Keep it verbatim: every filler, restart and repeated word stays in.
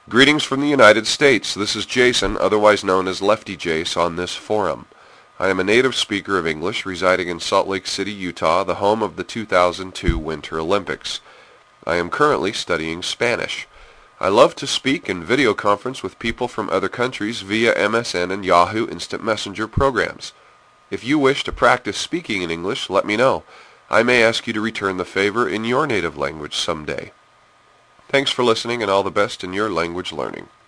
Greetings from the United States. This is Jason, otherwise known as Lefty Jace, on this forum. I am a native speaker of English residing in Salt Lake City, Utah, the home of the two thousand two Winter Olympics. I am currently studying Spanish. I love to speak and video conference with people from other countries via M S N and Yahoo Instant Messenger programs. If you wish to practice speaking in English, let me know. I may ask you to return the favor in your native language someday. Thanks for listening, and all the best in your language learning.